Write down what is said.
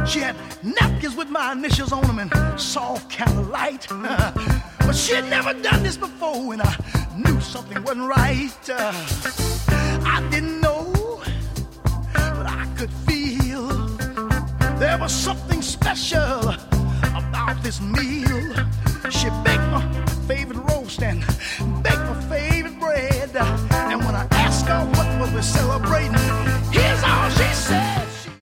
She had napkins with my initials on them and soft candlelight. But she had never done this before, and I knew something wasn't right. I didn't know, but I could feel there was something special about this meal. She baked my favorite roast and baked my favorite bread. And when I asked her what was we celebrating,